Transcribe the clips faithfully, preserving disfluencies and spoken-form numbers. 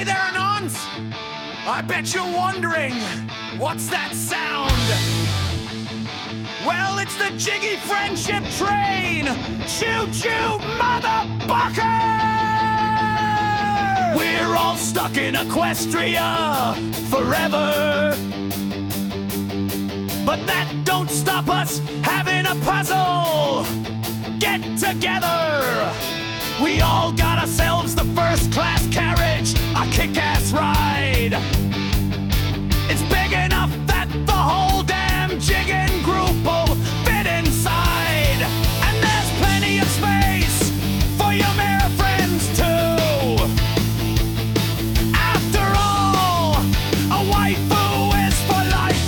Hey there, Anons! I bet you're wondering, what's that sound? Well, it's the Jiggy Friendship Train! Choo-choo, motherfucker! We're all stuck in Equestria forever. But that don't stop us having a puzzle. Get together! We all got ourselves the first-class carriage, a kick-ass ride. It's big enough that the whole damn jigging group will fit inside. And there's plenty of space for your mere friends too. After all, a waifu is for life.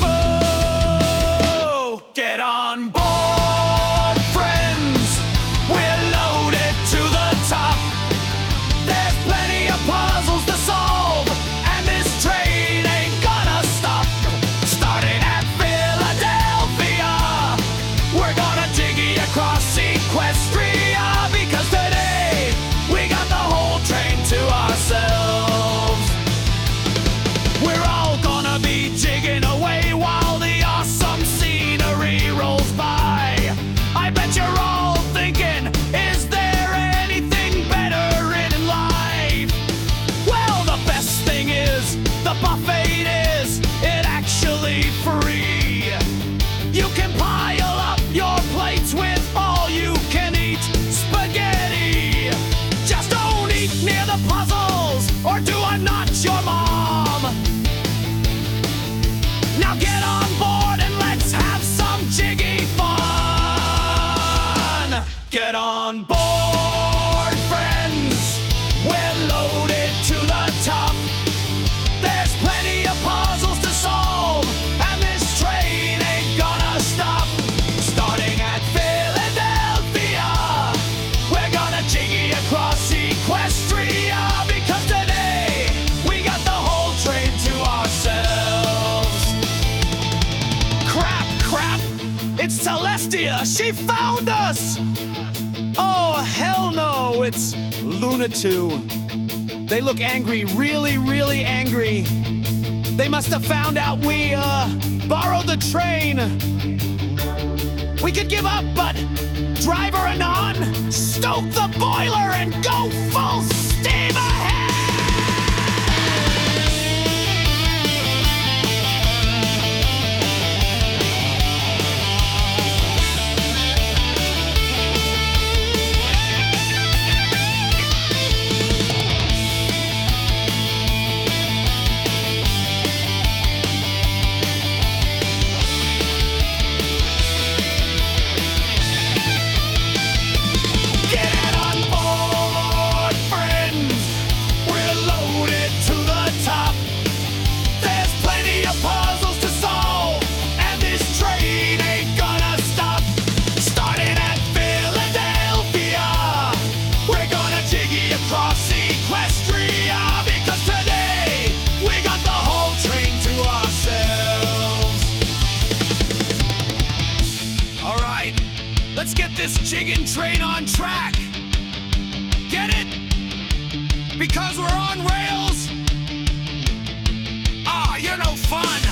Get on board, friends. We're loaded to the top. There's plenty of puzzles to solve, and this train ain't gonna stop. Starting at Philadelphia, we're gonna jiggy across Equestria, because today we got the whole train to ourselves. We're all gonna be jigging away while the awesome scenery rolls by. I bet you're all thinking, is there anything better in life? Well, the best thing is, the buffet is, it actually free. You can pile up your plates with all you can eat spaghetti. Just don't eat near the puzzles, or do I not your mom? Now get on board and let's have some jiggy fun. Get on board, friends. We're loaded to the top. There's plenty of puzzles to solve, and this train ain't gonna stop. Starting at Philadelphia, we're gonna jiggy across Equestria, because today we got the whole train to ourselves. Crap, crap! It's Celestia! She found us! Oh, hell no! It's Lunatoo. They look angry, really, really angry. They must have found out we, uh, borrowed the train. We could give up, but Driver Anon, stoke the boiler and go full steam ahead! Get on board, friends. We're loaded to the top. There's plenty of puzzles to solve, and this train ain't gonna stop. Starting at Philadelphia, we're gonna jiggy across Equestria, because today we got the whole train to ourselves. All right, let's get this jigging train on track. Get it? Because we're on rails? Ah, you're no fun.